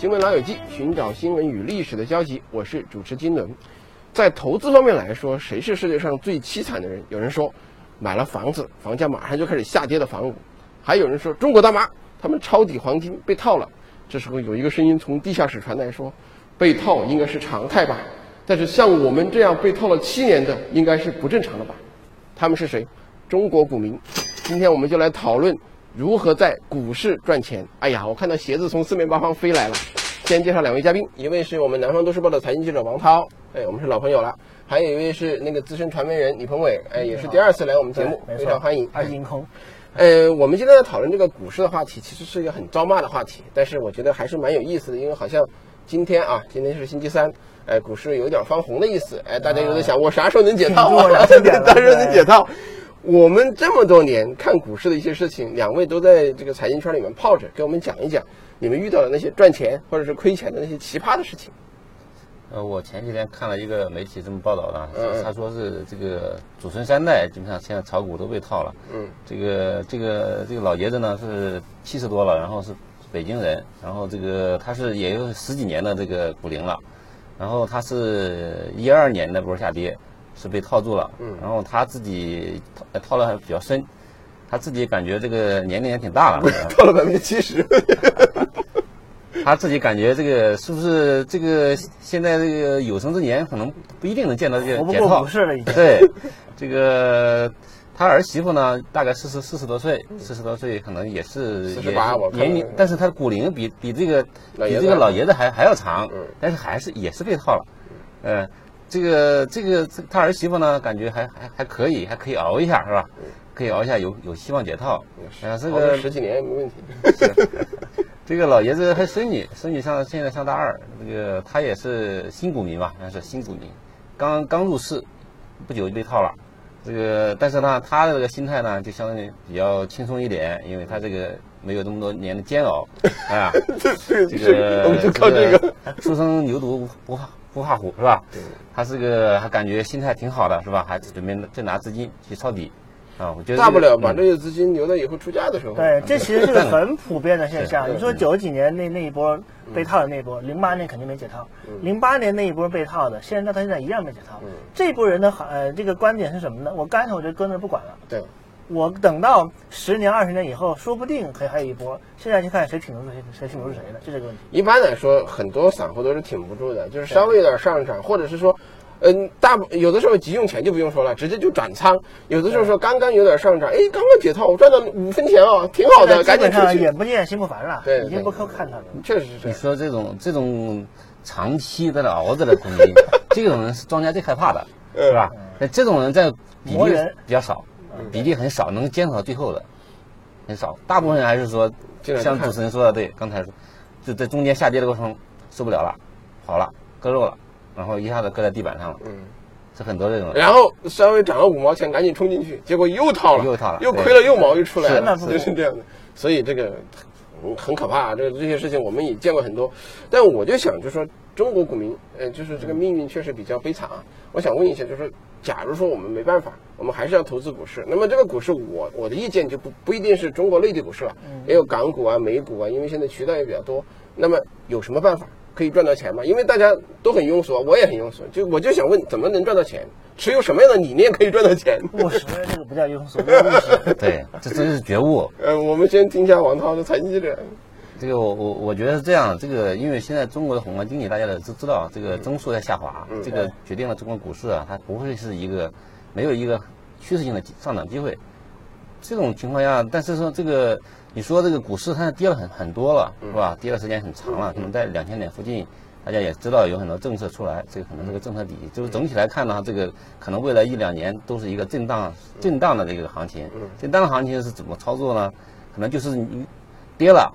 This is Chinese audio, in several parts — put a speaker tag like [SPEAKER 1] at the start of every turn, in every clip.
[SPEAKER 1] 新闻老友记，寻找新闻与历史的交集。我是主持金伦。在投资方面来说，谁是世界上最凄惨的人？有人说，买了房子，房价马上就开始下跌的房屋；还有人说，中国大妈他们抄底黄金被套了。这时候有一个声音从地下室传来说，被套应该是常态吧，但是像我们这样被套了7年的，应该是不正常的吧？他们是谁？中国股民。今天我们就来讨论如何在股市赚钱。哎呀，我看到鞋子从四面八方飞来了。先介绍2位嘉宾，一位是我们南方都市报的财经记者王涛，我们是老朋友了；还有一位是那个资深传媒人李鹏伟，也是第2次来我们节目，非常欢迎。
[SPEAKER 2] 二进空。
[SPEAKER 1] 我们今天在讨论这个股市的话题，其实是一个很招骂的话题，但是我觉得还是蛮有意思的，因为好像今天是星期三，股市有点翻红的意思，大家有在想我啥时候能解套？啥时候能解套？我们这么多年看股市的一些事情，2位都在这个财经圈里面泡着，给我们讲一讲你们遇到的那些赚钱或者是亏钱的那些奇葩的事情。
[SPEAKER 3] 我前几天看了一个媒体这么报道的，他说是这个祖孙3代基本上现在炒股都被套了。这个老爷子呢是70多了，然后是北京人，然后这个他是也有10几年的这个股龄了，然后他是12年那波下跌是被套住了，然后他自己套了还比较深，他自己感觉这个年龄也挺大了，
[SPEAKER 1] 套了70%。
[SPEAKER 3] 他自己感觉这个是不是这个现在这个有生之年可能不一定能见到这个解套。
[SPEAKER 2] 股市了已经。
[SPEAKER 3] 对，这个他儿媳妇呢大概40多岁，40多岁可能也是
[SPEAKER 1] 48
[SPEAKER 3] 年龄，但是他的股龄比这个老爷子还要长，但是也是被套了。这个他儿媳妇呢感觉还可以熬一下是吧？可以熬一下，有希望解套。
[SPEAKER 1] 这个10几年没问题。
[SPEAKER 3] 这个老爷子还孙女现在上大2，这个他也是新股民吧，还是新股民，刚入市不久就被套了。这个但是呢，他的这个心态呢就相对比较轻松一点，因为他这个没有这么多年的煎熬啊。这个我们就靠这个初生牛犊不怕虎是吧？他这个还感觉心态挺好的是吧？还准备再拿资金去抄底。我觉得
[SPEAKER 1] 大不了把这些资金留到以后出价的时候。
[SPEAKER 2] 对，这其实是个很普遍的现象。你说90几年那一波被套的那一波，08年肯定没解套，08年那一波被套的，现在一样没解套。这波人的这个观点是什么呢？我刚才我就搁那不管了。
[SPEAKER 1] 对，
[SPEAKER 2] 我等到10年、20年以后，说不定还有一波。现在就看谁挺得住谁的，就这个问题。
[SPEAKER 1] 一般来说，很多散户都是挺不住的，就是稍微有点上涨，或者是说。有的时候急用钱就不用说了，直接就转仓。有的时候说刚刚有点上涨，刚刚解套，我赚到5分钱哦，挺好的，赶紧出去。
[SPEAKER 2] 眼不见心不烦了，
[SPEAKER 1] 对，
[SPEAKER 2] 已经不看他了。
[SPEAKER 1] 确实是这样。
[SPEAKER 3] 你说这种长期在那熬着的股民，这种人是庄家最害怕的，是吧？这种人在比例比较少，比例很少，能坚守到最后的很少。大部分人还是说，像主持人说的对，刚才说就在中间下跌的过程受不了了，跑了，割肉了。然后一下子搁在地板上了，是很多这种。
[SPEAKER 1] 然后稍微涨了5毛钱，赶紧冲进去，结果又套了，又亏了6毛，又出来了，就是这样的。所以这个很可怕啊！这些事情我们也见过很多。但我就想，就是说中国股民，就是这个命运确实比较悲惨啊。我想问一下，就是说，假如说我们没办法，我们还是要投资股市，那么这个股市我的意见就不一定是中国内地股市了，也有港股啊、美股啊，因为现在渠道也比较多。那么有什么办法可以赚到钱吗？因为大家都很庸俗，我也很庸俗，我就想问，怎么能赚到钱？持有什么样的理念可以赚到钱？
[SPEAKER 2] 务实，这个不叫庸俗，叫务实。
[SPEAKER 3] 对，这真是觉悟。
[SPEAKER 1] 我们先听一下王涛的财经记者。
[SPEAKER 3] 这个我觉得是这样，这个因为现在中国的宏观经济大家都知道，这个增速在下滑，这个决定了中国股市啊，它不会是没有一个趋势性的上涨机会。这种情况下，但是说这个你说这个股市它跌了很多了，是吧？跌的时间很长了，可能在2000点附近，大家也知道有很多政策出来，这个可能这个政策底，就是整体来看呢，这个可能未来1-2年都是一个震荡的这个行情。震荡的行情是怎么操作呢？可能就是你跌了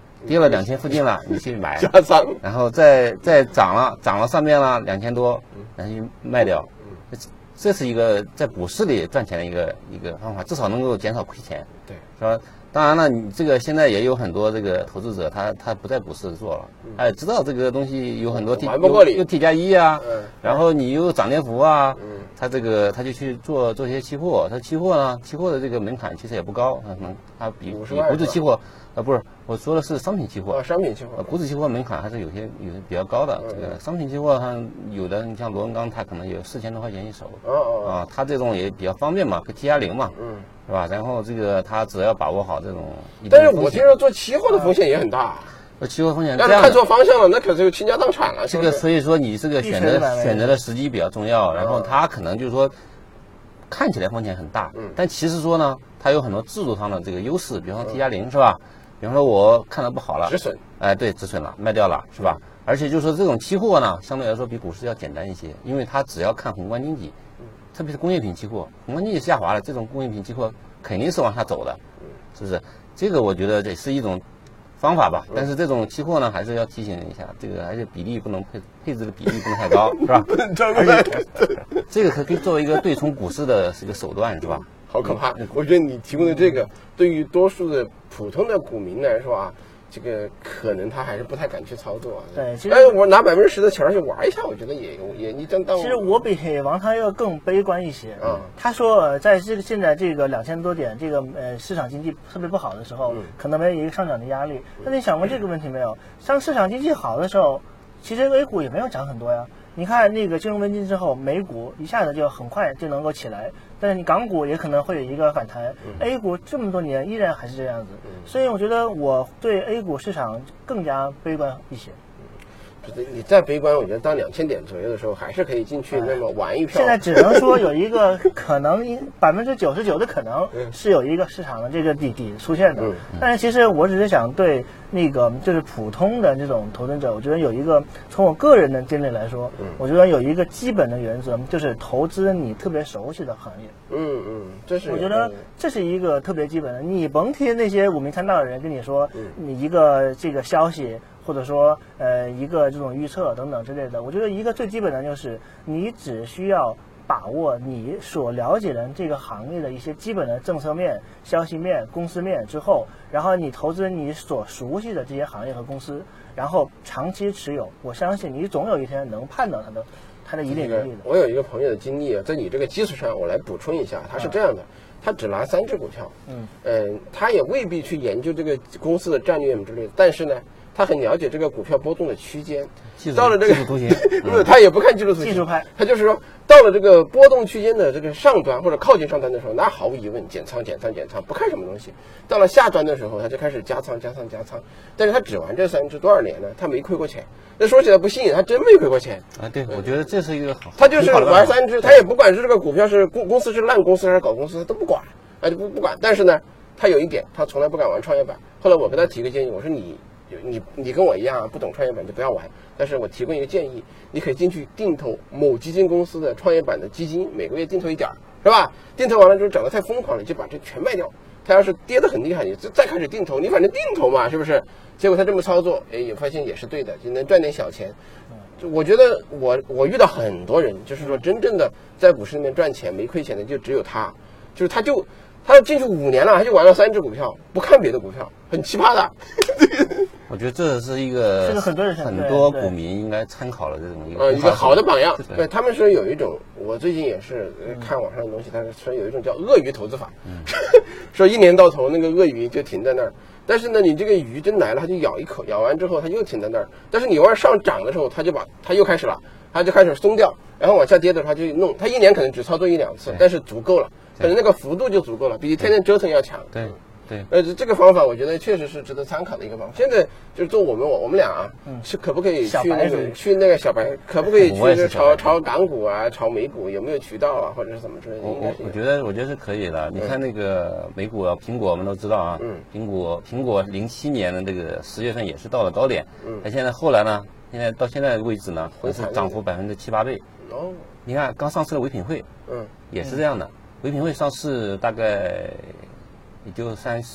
[SPEAKER 3] 2000附近了，你去买，
[SPEAKER 1] 加仓，
[SPEAKER 3] 然后再涨了上面了2000多，然后就卖掉。这是一个在股市里赚钱的一个方法，至少能够减少亏钱。
[SPEAKER 1] 对，
[SPEAKER 3] 是吧？当然了，你这个现在也有很多这个投资者，他不在股市做了，他也知道这个东西有很多有 T+1啊，然后你又涨跌幅啊，他就去做一些期货。他期货的这个门槛其实也不高，他比股指期货不是我说的是商品期货。
[SPEAKER 1] 商品期货。
[SPEAKER 3] 股指期货门槛还是有些比较高的。这个商品期货它有的，你像螺纹钢，它可能有4000多块钱一手。它这种也比较方便嘛，可 T+0嘛，是吧？然后这个它只要把握好这种。
[SPEAKER 1] 但是我听说做期货的风险也很大。
[SPEAKER 3] 期货风险，
[SPEAKER 1] 要是看错方向了，那可是就倾家荡产了。
[SPEAKER 3] 这个所以说你这个选择的时机比较重要，然后它可能就是说看起来风险很大，但其实说呢，它有很多制度上的这个优势，比方说 T+0是吧？比方说我看到不好了，
[SPEAKER 1] 止损，
[SPEAKER 3] 对，止损了，卖掉了是吧？而且就是说这种期货呢，相对来说比股市要简单一些，因为它只要看宏观经济，特别是工业品期货，宏观经济下滑了，这种工业品期货肯定是往下走的，是不是？这个我觉得这是一种方法吧，但是这种期货呢，还是要提醒一下，这个还是比例不能配置的比例不能太高，是吧？而且这个可以作为一个对冲股市的一个手段，是吧？
[SPEAKER 1] 好可怕！我觉得你提供的这个，对于多数的普通的股民来说啊，这个可能他还是不太敢去操作。
[SPEAKER 2] 对，其实
[SPEAKER 1] 我拿10%的钱去玩一下，我觉得也你真当。
[SPEAKER 2] 其实我比王涛要更悲观一些。他说，在现在这个2000多点，这个市场经济特别不好的时候，可能没有一个上涨的压力。那你想过这个问题没有？当市场经济好的时候，其实 A 股也没有涨很多呀。你看那个金融危机之后，美股一下子就很快就能够起来，但是你港股也可能会有一个反弹。A 股这么多年依然还是这样子，所以我觉得我对 A 股市场更加悲观一些。
[SPEAKER 1] 你再悲观，我觉得到2000点左右的时候，还是可以进去那么玩一票。
[SPEAKER 2] 现在只能说有一个可能，99%的可能是有一个市场的这个底出现的。但是其实我只是想对那个就是普通的这种投资者，我觉得有一个从我个人的经历来说，我觉得有一个基本的原则，就是投资你特别熟悉的行业。
[SPEAKER 1] 这是
[SPEAKER 2] 我觉得这是一个特别基本的。你甭听那些五迷参道的人跟你说，你一个这个消息。或者说一个这种预测等等之类的，我觉得一个最基本的就是你只需要把握你所了解的这个行业的一些基本的政策面、消息面、公司面之后，然后你投资你所熟悉的这些行业和公司，然后长期持有，我相信你总有一天能判到它的一定能力的。
[SPEAKER 1] 我有一个朋友的经历，在你这个基础上，我来补充一下，他是这样的。他只拿3只股票，他也未必去研究这个公司的战略之类的，但是呢，他很了解这个股票波动的区间。到了这个
[SPEAKER 3] 技术图形，
[SPEAKER 1] 他也不看技术图形，
[SPEAKER 2] 技术派，
[SPEAKER 1] 他就是说，到了这个波动区间的这个上端或者靠近上端的时候，那毫无疑问减仓，不看什么东西。到了下端的时候，他就开始加仓。但是他只玩这3只多少年呢？他没亏过钱。那说起来不信，他真没亏过钱
[SPEAKER 3] 啊！对，我觉得这是一个好。
[SPEAKER 1] 他就是玩3只，他也不管是这个股票是公司是烂公司还是搞公司，他都不管，就不管。但是呢，他有一点，他从来不敢玩创业板。后来我给他提个建议，我说你跟我一样不懂创业板就不要玩，但是我提供一个建议，你可以进去定投某基金公司的创业板的基金，每个月定投一点，是吧？定投完了之后涨得太疯狂了，你就把这全卖掉。他要是跌得很厉害，你再开始定投，你反正定投嘛，是不是？结果他这么操作，也发现也是对的，就能赚点小钱。我觉得我遇到很多人，就是说真正的在股市里面赚钱没亏钱的，就只有他，就是他进去5年了，他就玩了3只股票，不看别的股票，很奇葩的。
[SPEAKER 3] 我觉得这是一个
[SPEAKER 2] 很
[SPEAKER 3] 多股民应该参考的这种
[SPEAKER 1] 一个好的榜样。对，他们说有一种，我最近也是看网上的东西，他说有一种叫鳄鱼投资法，说1年到头那个鳄鱼就停在那儿，但是呢，你这个鱼真来了，它就咬一口，咬完之后它又停在那儿，但是你往上涨的时候，它又开始了，它就开始松掉，然后往下跌的时候它就弄，它1年可能只操作1-2次，但是足够了，可能那个幅度就足够了，比天天折腾要强。
[SPEAKER 3] 对，
[SPEAKER 1] 这个方法我觉得确实是值得参考的一个方法。现在就是做我们俩啊，是可不可以去那个小白，可不可以去炒港股啊，炒美股，有没有渠道啊，或者是怎么之类的？
[SPEAKER 3] 我觉得是可以的。你看那个美股啊，苹果我们都知道啊，苹果07年的这个10月份也是到了高点，那现在后来呢，到现在为止呢，是涨幅7-8倍。
[SPEAKER 1] 哦，
[SPEAKER 3] 你看刚上市的唯品会，也是这样的，唯品会上市大概也就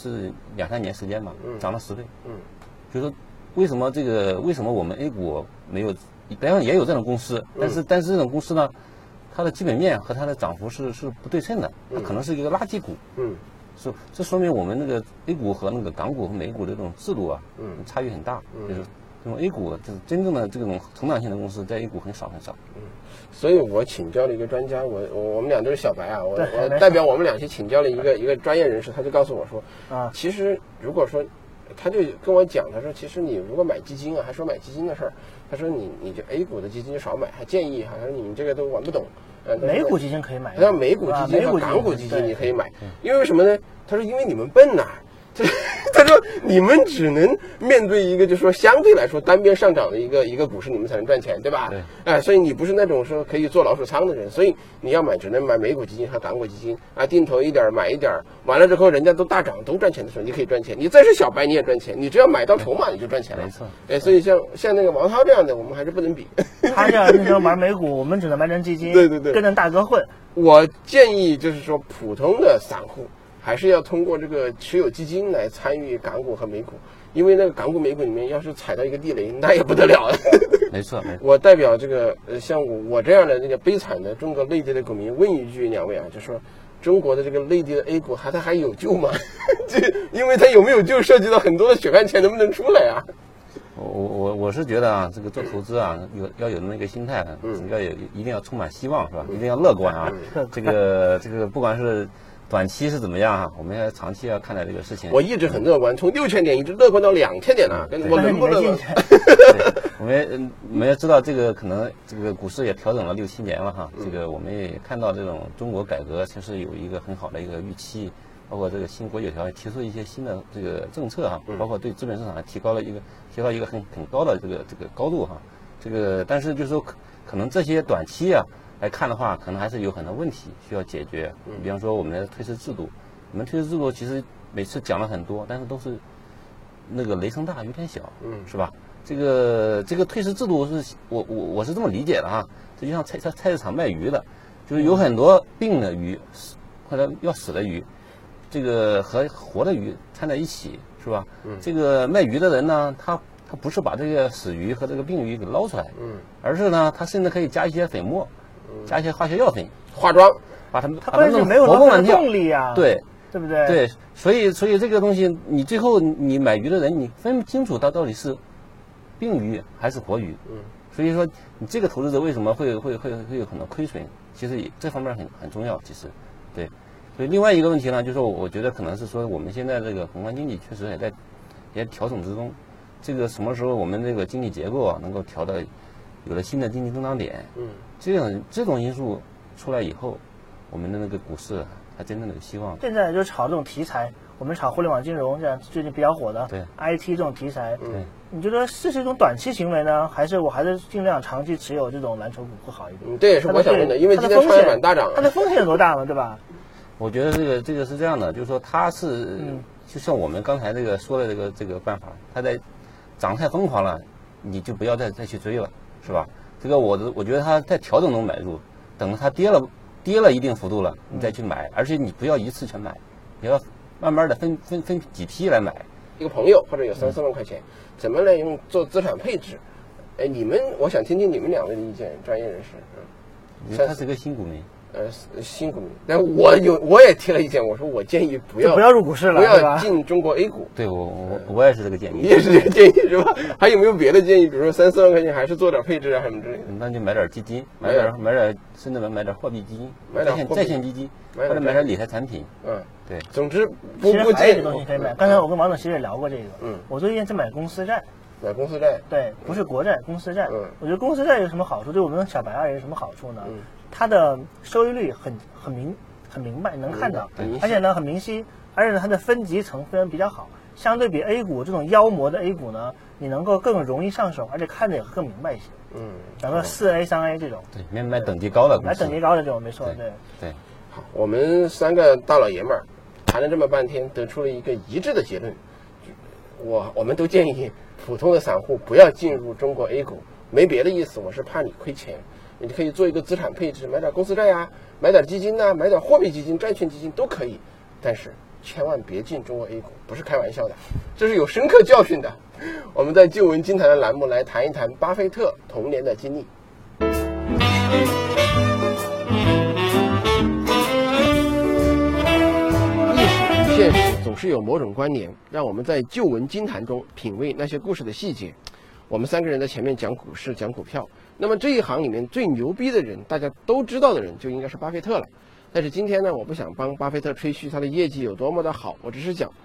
[SPEAKER 3] 2-3年时间吧，涨了10倍。就是说为什么我们 A 股没有？当然也有这种公司，但是这种公司呢，它的基本面和它的涨幅是不对称的，它可能是一个垃圾股。这说明我们那个 A 股和那个港股和美股的这种制度啊，差异很大。就是这种 A 股就是真正的这种成长性的公司，在 A 股很少。
[SPEAKER 1] 所以我请教了一个专家，我们俩都是小白啊，我代表我们俩去请教了一个专业人士，他就告诉我说，其实如果说他就跟我讲，他说其实你如果买基金啊，还说买基金的事儿，他说你就 A 股的基金就少买，还建议好像你们这个都玩不懂。
[SPEAKER 2] 美股基金可以买，
[SPEAKER 1] 像美股基金和港股基金你可以买，因为什么呢？他说因为你们笨呐。他说你们只能面对一个就是说相对来说单边上涨的一个股市，你们才能赚钱，对吧？
[SPEAKER 3] 对。
[SPEAKER 1] 哎，所以你不是那种说可以做老鼠仓的人，所以你要买只能买美股基金和港股基金啊，定投一点买一点，完了之后人家都大涨都赚钱的时候，你可以赚钱。你再是小白你也赚钱，你只要买到筹码你就赚钱了。
[SPEAKER 3] 没错。
[SPEAKER 1] 哎，所以像那个王涛这样的，我们还是不能比。
[SPEAKER 2] 他这样那时候玩美股，我们只能买成基金，
[SPEAKER 1] 对对对，
[SPEAKER 2] 跟着大哥混。
[SPEAKER 1] 我建议就是说普通的散户。还是要通过这个持有基金来参与港股和美股，因为那个港股、美股里面要是踩到一个地雷，那也不得了了。
[SPEAKER 3] 没错，
[SPEAKER 1] 我代表这个像我这样的这个悲惨的中国内地的股民问一句两位啊，就说中国的这个内地的 A 股它还有救吗？因为它有没有救涉及到很多的血汗钱能不能出来啊？
[SPEAKER 3] 我是觉得啊，这个做投资啊，要有那么一个心态，一定要充满希望，是吧？一定要乐观啊。这个不管是短期是怎么样啊？我们要长期要看待这个事情。
[SPEAKER 1] 我一直很乐观，从6000点一直乐观到2000点了，我能不乐观？
[SPEAKER 3] 我们要知道这个可能这个股市也调整了6、7年了哈。这个我们也看到这种中国改革其实有一个很好的一个预期，包括这个新国九条提出一些新的这个政策哈，包括对资本市场提高一个很高的这个高度哈。这个但是就是说可能这些短期啊。来看的话，可能还是有很多问题需要解决。比方说我们的退市制度，我们退市制度其实每次讲了很多，但是都是那个雷声大雨点小，是吧？这个退市制度是我是这么理解的哈，这就像菜市场卖鱼的，就是有很多病的鱼或者要死的鱼，这个和活的鱼掺在一起，是吧？这个卖鱼的人呢，他不是把这个死鱼和这个病鱼给捞出来，而是呢，他甚至可以加一些粉末。加一些化学药品，
[SPEAKER 1] 化妆，
[SPEAKER 2] 他关键没有活蹦动力啊，
[SPEAKER 3] 对
[SPEAKER 2] 不对？
[SPEAKER 3] 对，所以这个东西，你最后你买鱼的人，你分不清楚它到底是病鱼还是活鱼，所以说你这个投资者为什么会有很多亏损？其实这方面很重要，其实，对。所以另外一个问题呢，就是我觉得可能是说我们现在这个宏观经济确实也在调整之中，这个什么时候我们这个经济结构啊能够调到有了新的经济增长点，这种因素出来以后，我们的那个股市还真正的有希望。
[SPEAKER 2] 现在就炒这种题材，我们炒互联网金融这样最近比较火的，
[SPEAKER 3] 对
[SPEAKER 2] IT 这种题材，
[SPEAKER 3] 对，
[SPEAKER 2] 你觉得这是一种短期行为呢，还是我还是尽量长期持有这种蓝筹股会好一点？
[SPEAKER 1] 这也是我想问的，因为今天创业板大涨，
[SPEAKER 2] 它的风险有多大呢？对吧？
[SPEAKER 3] 我觉得这个是这样的，就是说它是就像我们刚才这个说的这个办法，它在涨太疯狂了，你就不要再去追了，是吧？这个我觉得它在调整中买入，等它跌了一定幅度了，你再去买，而且你不要一次全买，你要慢慢的分几批来买。
[SPEAKER 1] 一个朋友或者有3、4万块钱，怎么来用做资产配置？哎，我想听听你们两位的意见，专业人士。
[SPEAKER 3] 因为他是个新股民。
[SPEAKER 1] 新股民，但我也提了意见，我说我建议不要
[SPEAKER 2] 入股市了，
[SPEAKER 1] 不要进中国 A 股。
[SPEAKER 3] 对，我也是这个建议。
[SPEAKER 1] 你也是这个建议是吧？还有没有别的建议？比如说3、4万块钱还是做点配置啊什么之类的？
[SPEAKER 3] 那就买点基金，买点甚至买点货币基金，在线基金，或者买点理财产品。对。
[SPEAKER 1] 总之
[SPEAKER 2] 其实还有一个东西可以买。刚才我跟王总其实也聊过这个。我最近在买公司债。
[SPEAKER 1] 买公司债？
[SPEAKER 2] 对，不是国债，公司债。我觉得公司债有什么好处？对我们小白而言有什么好处呢？它的收益率很明白，能看到，而且呢很明晰，而且呢它的分级成分比较好，相对比 A 股这种妖魔的 A 股呢，你能够更容易上手，而且看着也更明白一些。比方说4A、3A 这种。
[SPEAKER 3] 对，买等级高的公司。
[SPEAKER 2] 买等级高的这种，没错，
[SPEAKER 3] 对。
[SPEAKER 1] 好，我们3个大老爷们儿谈了这么半天，得出了一个一致的结论，我们都建议普通的散户不要进入中国 A 股，没别的意思，我是怕你亏钱。你可以做一个资产配置，买点公司债呀，买点基金呐，买点货币基金、债券基金都可以，但是千万别进中国 A 股，不是开玩笑的，这是有深刻教训的。我们在旧闻金坛的栏目来谈一谈巴菲特童年的经历。历史与现实总是有某种关联，让我们在旧闻金坛中品味那些故事的细节。我们3个人在前面讲股市、讲股票。那么这一行里面最牛逼的人，大家都知道的人，就应该是巴菲特了。但是今天呢，我不想帮巴菲特吹嘘他的业绩有多么的好，我只是讲，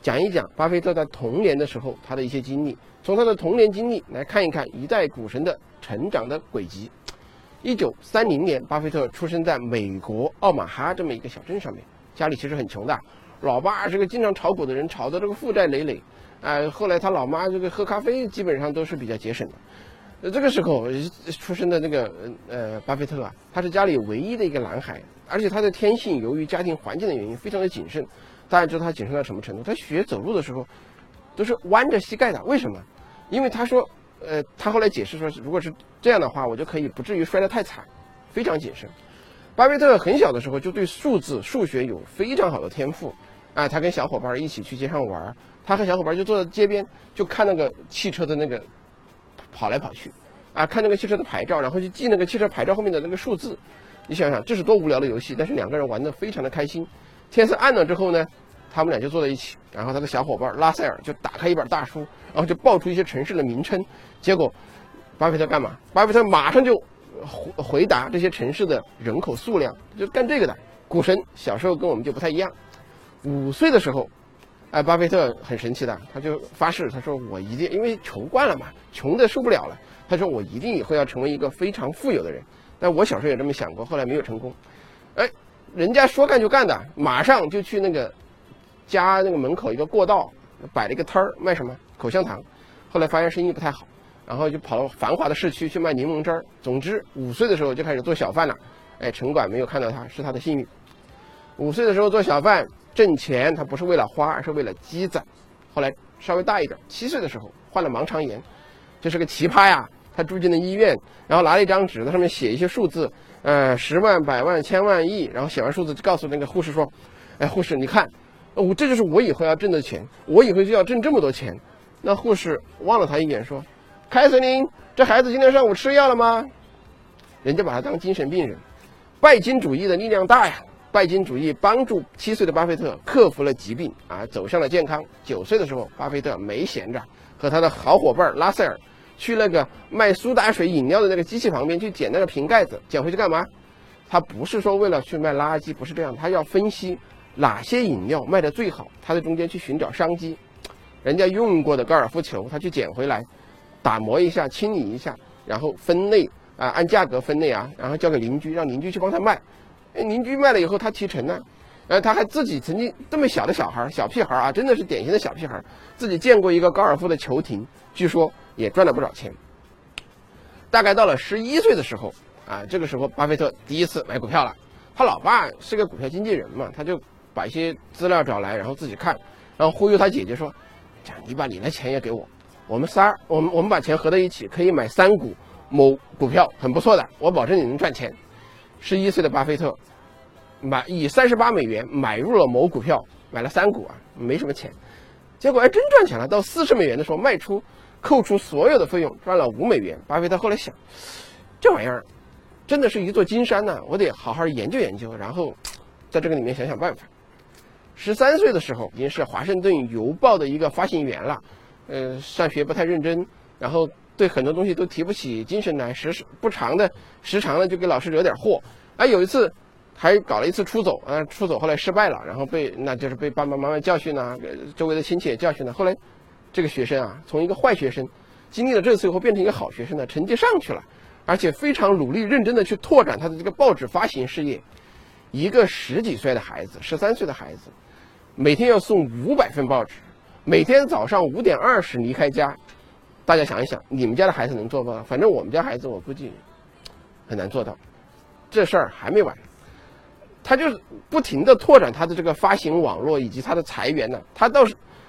[SPEAKER 1] 讲一讲巴菲特在童年的时候他的一些经历，从他的童年经历来看一看一代股神的成长的轨迹。1930年，巴菲特出生在美国奥马哈这么一个小镇上面，家里其实很穷的，老爸是个经常炒股的人，炒的这个负债累累。后来他老妈这个喝咖啡基本上都是比较节省的。这个时候出生的那个巴菲特啊，他是家里唯一的一个男孩，而且他的天性由于家庭环境的原因非常的谨慎。大家知道他谨慎到什么程度？他学走路的时候都是弯着膝盖的。为什么？因为他说，他后来解释说，如果是这样的话，我就可以不至于摔得太惨，非常谨慎。巴菲特很小的时候就对数字、数学有非常好的天赋。他跟小伙伴一起去街上玩，他和小伙伴就坐在街边，就看那个汽车的那个跑来跑去，看那个汽车的牌照，然后去记那个汽车牌照后面的那个数字。你想想，这是多无聊的游戏，但是两个人玩得非常的开心。天色暗了之后呢，他们俩就坐在一起，然后他的小伙伴拉塞尔就打开一本大书，然后就报出一些城市的名称。结果巴菲特干嘛？巴菲特马上就回答这些城市的人口数量，就干这个的。股神小时候跟我们就不太一样。5岁的时候，巴菲特很神奇的，他就发誓，他说我一定，因为穷惯了嘛，穷的受不了了，他说我一定以后要成为一个非常富有的人。但我小时候也这么想过，后来没有成功。人家说干就干的，马上就去那个家那个门口一个过道摆了一个摊儿，卖什么口香糖。后来发现生意不太好，然后就跑到繁华的市区去卖柠檬汁儿。总之5岁的时候就开始做小贩了。城管没有看到他，是他的幸运。5岁的时候做小贩挣钱，他不是为了花，而是为了积攒。后来稍微大一点，7岁的时候患了盲肠炎，这是个奇葩呀。他住进了医院，然后拿了一张纸，在上面写一些数字，10万、百万、千万、亿，然后写完数字就告诉那个护士说，护士你看，这就是我以后要挣的钱，我以后就要挣这么多钱。那护士望了他一眼说，凯瑟琳，这孩子今天上午吃药了吗？人家把他当精神病人。拜金主义的力量大呀，拜金主义帮助7岁的巴菲特克服了疾病走向了健康。9岁的时候，巴菲特没闲着，和他的好伙伴拉塞尔去那个卖苏打水饮料的那个机器旁边去捡那个瓶盖子，捡回去干嘛？他不是说为了去卖垃圾，不是这样，他要分析哪些饮料卖得最好，他在中间去寻找商机。人家用过的高尔夫球，他去捡回来，打磨一下，清理一下，然后分类按价格分类然后交给邻居，让邻居去帮他卖。邻居卖了以后，他提成呢。他还自己曾经这么小的小屁孩真的是典型的小屁孩，自己建过一个高尔夫的球亭，据说也赚了不少钱。大概到了11岁的时候这个时候巴菲特第一次买股票了。他老爸是个股票经纪人嘛，他就把一些资料找来，然后自己看，然后忽悠他姐姐说，这样你把你的钱也给我，我们我们把钱合在一起，可以买3股某股票，很不错的，我保证你能赚钱。11岁的巴菲特以38美元买入了某股票，买了3股没什么钱，结果真赚钱了。到40美元的时候卖出，扣除所有的费用赚了5美元。巴菲特后来想，这玩意儿真的是一座金山我得好好研究研究，然后在这个里面想想办法。13岁的时候已经是华盛顿邮报的一个发行员了，上学不太认真，然后对很多东西都提不起精神来，时常的就给老师惹点祸。有一次还搞了一次出走出走后来失败了，然后那就是被爸爸妈妈教训周围的亲戚也教训了。后来这个学生从一个坏学生经历了这次以后变成一个好学生成绩上去了，而且非常努力认真的去拓展他的这个报纸发行事业。一个10几岁的孩子，13岁的孩子，每天要送500份报纸，每天早上5点20离开家。大家想一想，你们家的孩子能做到？反正我们家孩子我估计很难做到。这事儿还没完，他就是不停的拓展他的这个发行网络以及他的财源呢。他到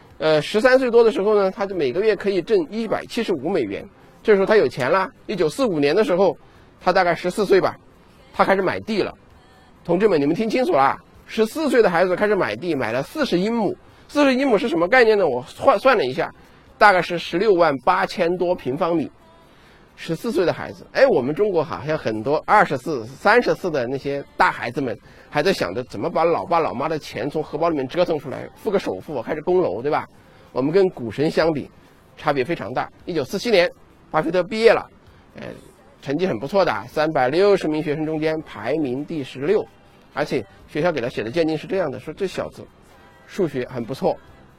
[SPEAKER 1] 13岁多的时候呢，他就每个月可以挣175美元。这时候他有钱了。1945年的时候，他大概14岁吧，他开始买地了。同志们，你们听清楚了，14岁的孩子开始买地，买了40英亩。40英亩是什么概念呢？我算了一下，大概是16万8千多平方米。14岁的孩子，我们中国好像很多24、34的那些大孩子们还在想着怎么把老爸老妈的钱从荷包里面折腾出来，付个首付，开始供楼，对吧？我们跟股神相比，差别非常大。1947年，巴菲特毕业了，成绩很不错的，360名学生中间排名第16，而且学校给他写的鉴定是这样的，说这小子数学很不错，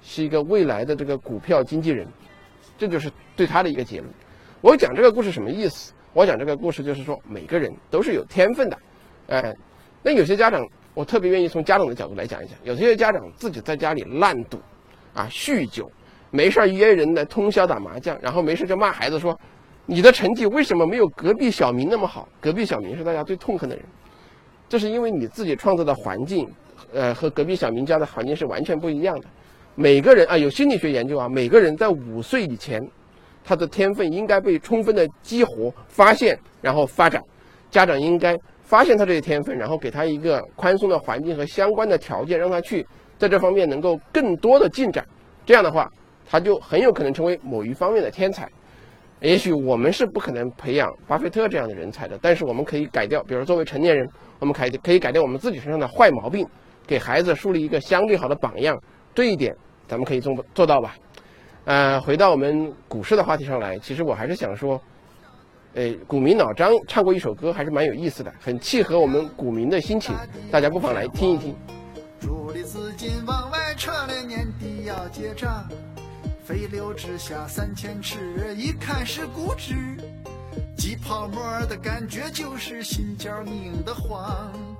[SPEAKER 1] 是一个未来的这个股票经纪人，这就是对他的一个结论。我讲这个故事什么意思？我讲这个故事就是说，每个人都是有天分的，那有些家长，我特别愿意从家长的角度来讲一讲，有些家长自己在家里烂赌，酗酒，没事约人来通宵打麻将，然后没事就骂孩子说，你的成绩为什么没有隔壁小明那么好？隔壁小明是大家最痛恨的人，这是因为你自己创造的环境，和隔壁小明家的环境是完全不一样的。每个人有心理学研究每个人在5岁以前，他的天分应该被充分的激活、发现，然后发展。家长应该发现他这些天分，然后给他一个宽松的环境和相关的条件，让他去在这方面能够更多的进展。这样的话，他就很有可能成为某一方面的天才。也许我们是不可能培养巴菲特这样的人才的，但是我们可以改掉，比如作为成年人，我们可以改掉我们自己身上的坏毛病，给孩子树立一个相对好的榜样。这一点咱们可以做到吧？回到我们股市的话题上来，其实我还是想说，股民老张唱过一首歌，还是蛮有意思的，很契合我们股民的心情，大家不妨来听一听。
[SPEAKER 4] 主力资金往外撤了，年底要结账，飞流直下3000尺，一看是股指，挤泡沫的感觉就是心焦拧得慌。